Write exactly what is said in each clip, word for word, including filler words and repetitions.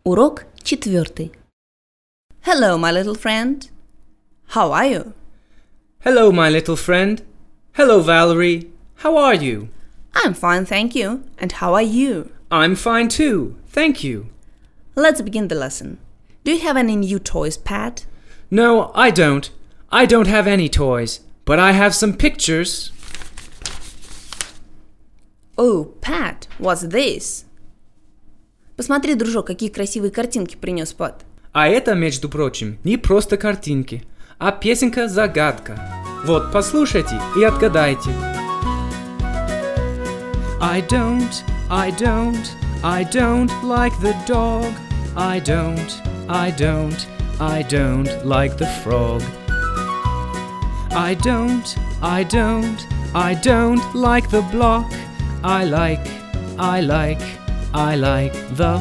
Урок четвертый. Hello, my little friend. How are you? Hello, my little friend. Hello, Valerie. How are you? I'm fine, thank you. And how are you? I'm fine too, thank you. Let's begin the lesson. Do you have any new toys, Pat? No, I don't. I don't have any toys, but I have some pictures. Oh, Pat, what's this? Посмотри, дружок, какие красивые картинки принес Пат. А это, между прочим, не просто картинки, а песенка-загадка. Вот, послушайте и отгадайте. I don't, I don't, I don't like the dog. I don't, I don't, I don't like the frog. I don't, I don't, I don't like the block. I like, I like, I like the...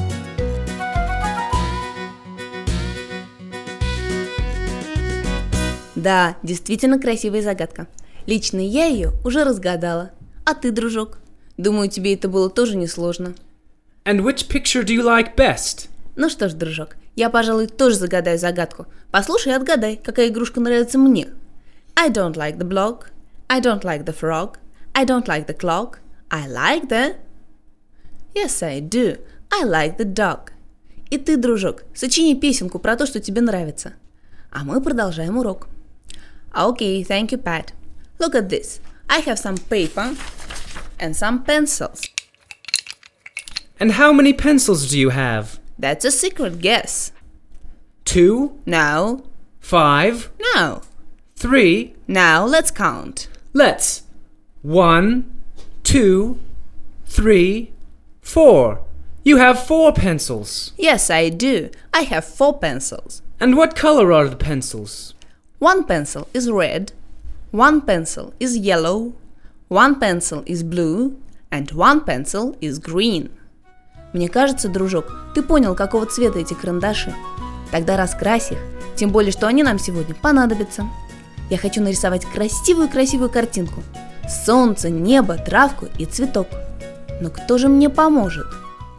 Да, действительно красивая загадка. Лично я ее уже разгадала. А ты, дружок? Думаю, тебе это было тоже несложно. And which picture do you like best? Ну что ж, дружок, я, пожалуй, тоже загадаю загадку. Послушай и отгадай, какая игрушка нравится мне. I don't like the block. I don't like the frog. I don't like the clock. I like the... Yes, I do. I like the dog. И ты, дружок, сочини песенку про то, что тебе нравится. А мы продолжаем урок. Okay, thank you, Pat. Look at this. I have some paper and some pencils. And how many pencils do you have? That's a secret guess. Two? No. Five? No. Three? Now let's count. Let's. One, two, three, four. You have four pencils. Yes, I do. I have four pencils. And what color are the pencils? One pencil is red, one pencil is yellow, one pencil is blue, and one pencil is green. Мне кажется, дружок, ты понял, какого цвета эти карандаши. Тогда раскрась их, тем более, что они нам сегодня понадобятся. Я хочу нарисовать красивую-красивую картинку. Солнце, небо, травку и цветок. Но кто же мне поможет?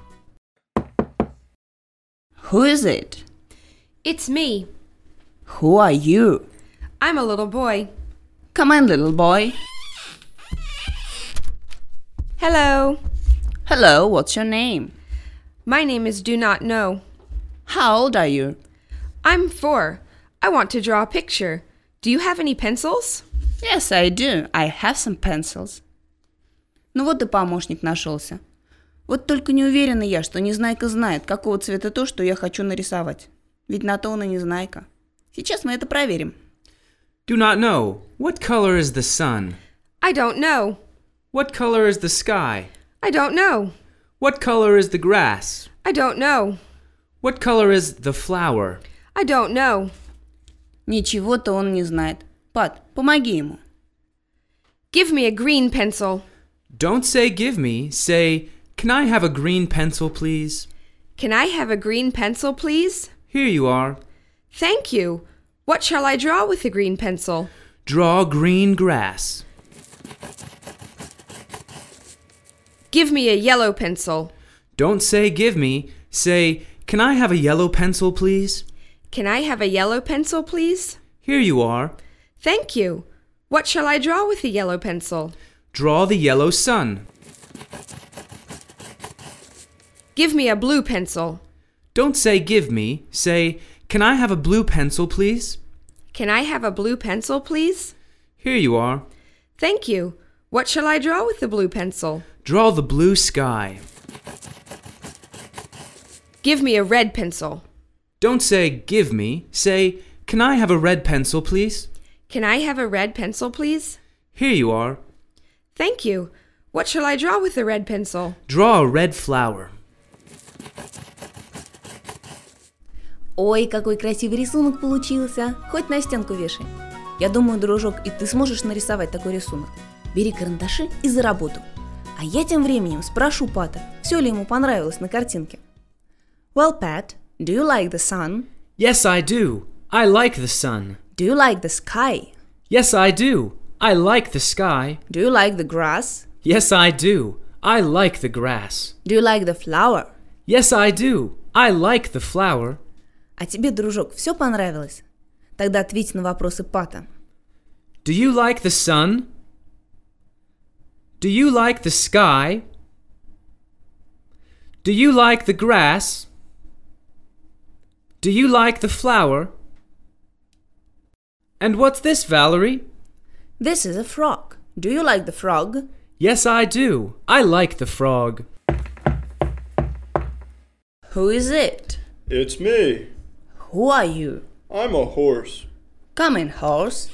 Who is it? It's me. Who are you? I'm a little boy. Come on, little boy. Hello. Hello, what's your name? My name is Do Not Know. How old are you? I'm four. I want to draw a picture. Do you have any pencils? Yes, I do. I have some pencils. Ну вот и помощник нашелся. Вот только не уверена я, что Незнайка знает, какого цвета то, что я хочу нарисовать. Ведь на то он и Незнайка. Сейчас мы это проверим. Do not know. What color is the sun? I don't know. What color is the sky? I don't know. What color is the grass? I don't know. What color is the flower? I don't know. Ничего-то он не знает. Пат, помоги ему. Give me a green pencil. Don't say give me, say, can I have a green pencil, please? Can I have a green pencil, please? Here you are. Thank you. What shall I draw with the green pencil? Draw green grass. Give me a yellow pencil. Don't say give me, say, can I have a yellow pencil, please? Can I have a yellow pencil, please? Here you are. Thank you. What shall I draw with the yellow pencil? Draw the yellow sun. Give me a blue pencil. Don't say give me, say, can I have a blue pencil, please? Can I have a blue pencil, please? Here you are. Thank you. What shall I draw with the blue pencil? Draw the blue sky. Give me a red pencil. Don't say give me, say, can I have a red pencil, please? Can I have a red pencil, please? Here you are. Thank you. What shall I draw with the red pencil? Draw a red flower. Ой, какой красивый рисунок получился. Хоть на стенку вешай. Я думаю, дружок, и ты сможешь нарисовать такой рисунок. Бери карандаши и за работу. А я тем временем спрошу Пата, все ли ему понравилось на картинке. Well, Pat, do you like the sun? Yes, I do. I like the sun. Do you like the sky? Yes, I do. I like the sky. Do you like the grass? Yes, I do. I like the grass. Do you like the flower? Yes, I do. I like the flower. А тебе, дружок, все понравилось? Тогда ответь на вопросы Пата. Do you like the sun? Do you like the sky? Do you like the grass? Do you like the flower? And what's this, Valerie? This is a frog. Do you like the frog? Yes, I do. I like the frog. Who is it? It's me. Who are you? I'm a horse. Come in, horse.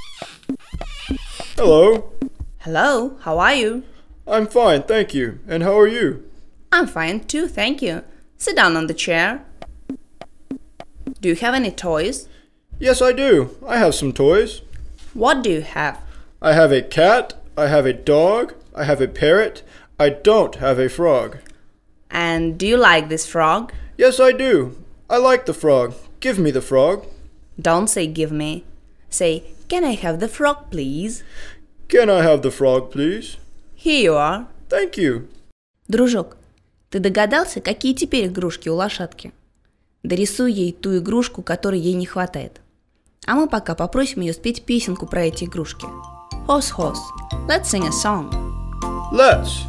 Hello. Hello, how are you? I'm fine, thank you. And how are you? I'm fine too, thank you. Sit down on the chair. Do you have any toys? Yes, I do. I have some toys. What do you have? I have a cat, I have a dog, I have a parrot. I don't have a frog. And do you like this frog? Yes, I do. I like the frog. Give me the frog. Don't say give me. Say, can I have the frog, please? Can I have the frog, please? Here you are. Thank you. Дружок, ты догадался, какие теперь игрушки у лошадки? Дорисуй ей ту игрушку, которой ей не хватает. А мы пока попросим ее спеть песенку про эти игрушки. Horse, horse, let's sing a song. Let's.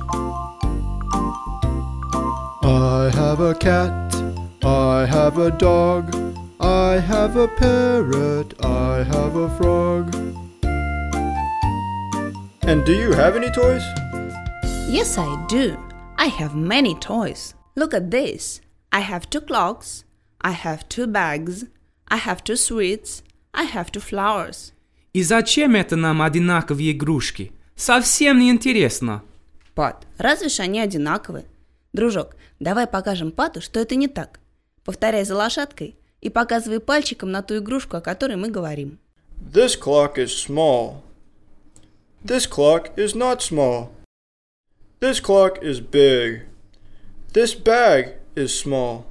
I have a cat, I have a dog, I have a parrot, I have a frog. And do you have any toys? Yes, I do. I have many toys. Look at this. I have two clocks, I have two bags, I have two sweets, I have two flowers. И зачем это нам одинаковые игрушки? Совсем не интересно. Пат, разве ж они одинаковы? Дружок, давай покажем Пату, что это не так. Повторяй за лошадкой и показывай пальчиком на ту игрушку, о которой мы говорим. This clock is small. This clock is not small. This clock is big. This bag is small.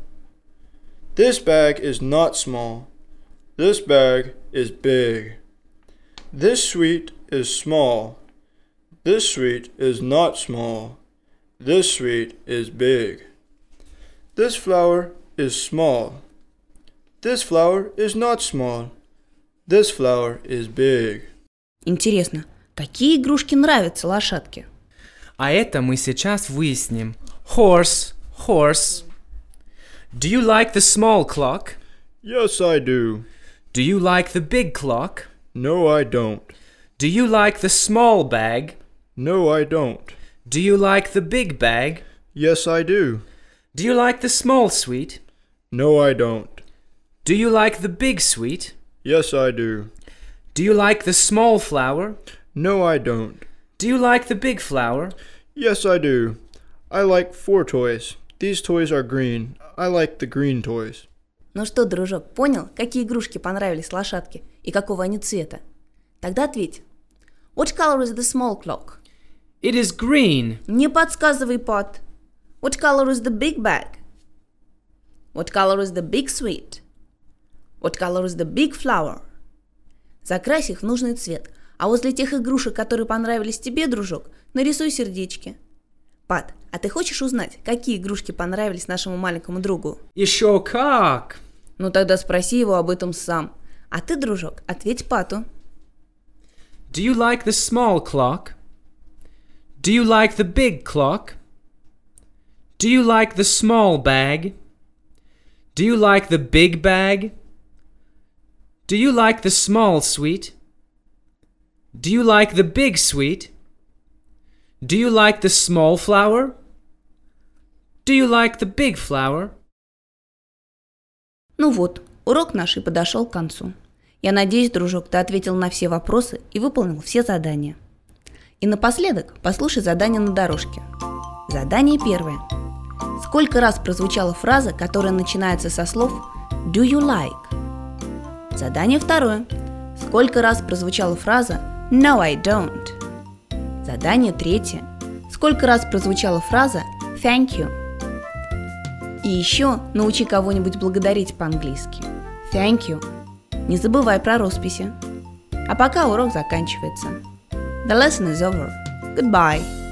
This bag is not small. This bag is big. This sweet is small. This sweet is not small. This sweet is big. This flower is small. This flower is not small. This flower is big. Интересно, какие игрушки нравятся лошадке? А это мы сейчас выясним. Horse, horse. Do you like the small clock? Yes, I do. Do you like the big clock? No, I don't. Do you like the small bag? No, I don't. Do you like the big bag? Yes, I do. Do you like the small sweet? No, I don't. Do you like the big sweet? Yes, I do. Do you like the small flower? No, I don't. Do you like the big flower? Yes, I do. I like four toys. These toys are green. I like the green toys. Ну что, дружок, понял, какие игрушки понравились лошадке и какого они цвета? Тогда ответь. What color is the small clock? It is green. Не подсказывай, Пат. What color is the big bag? What color is the big sweet? What color is the big flower? Закрась их в нужный цвет. А возле тех игрушек, которые понравились тебе, дружок, нарисуй сердечки. Пат, а ты хочешь узнать, какие игрушки понравились нашему маленькому другу? Еще как! Ну тогда спроси его об этом сам. А ты, дружок, ответь Пату. Do you like the small clock? Do you like the big clock? Do you like the small bag? Do you like the big bag? Do you like the small sweet? Do you like the big sweet? Do you like the small flower? Do you like the big flower? Ну вот, урок наш и подошел к концу. Я надеюсь, дружок, ты ответил на все вопросы и выполнил все задания. И напоследок послушай задание на дорожке. Задание первое. Сколько раз прозвучала фраза, которая начинается со слов «Do you like?». Задание второе. Сколько раз прозвучала фраза «No, I don't?». Задание третье. Сколько раз прозвучала фраза «Thank you?». И еще научи кого-нибудь благодарить по-английски. Thank you. Не забывай про росписи. А пока урок заканчивается. The lesson is over. Goodbye.